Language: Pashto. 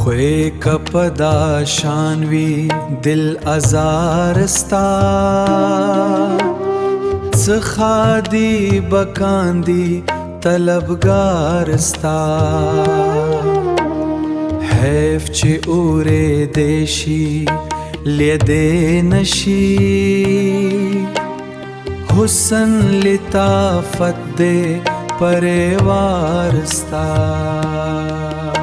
خوی کپدا شانوی دل ازارستا څخادی بکاندی طلبگارستا حیف چې اوره دیشی لیده نشی حسن لطافت دے پریوارستا